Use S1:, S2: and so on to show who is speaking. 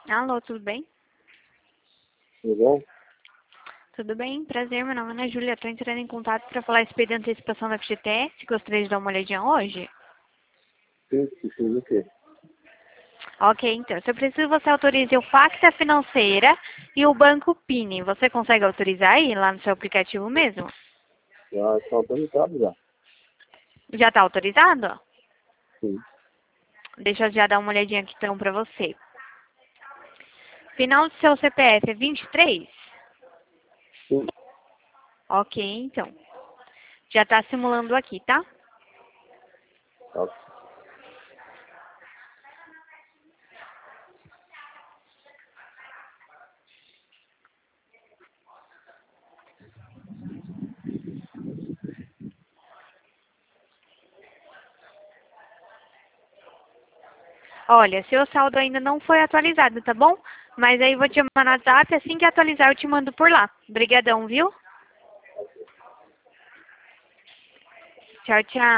S1: Alô, tudo bem?
S2: Tudo bom?
S1: Tudo bem, prazer, meu nome é Ana Júlia. Estou entrando em contato para falar a respeito da antecipação da FGTS. Gostaria de dar uma olhadinha hoje?
S2: Sim, precisa do quê?
S1: Ok, então, se eu preciso, você autorize o Facta Financeira e o Banco Pini. Você consegue autorizar aí, lá no seu aplicativo mesmo?
S2: Já está autorizado já.
S1: Já está autorizado?
S2: Sim.
S1: Deixa eu já dar uma olhadinha aqui então para você. Final do seu CPF é 23?
S2: Sim.
S1: Ok, então. Já está simulando aqui, tá?
S2: Tá.
S1: Olha, seu saldo ainda não foi atualizado, tá bom? Mas aí eu vou te chamar no WhatsApp, assim que atualizar eu te mando por lá. Obrigadão, viu? Tchau, tchau.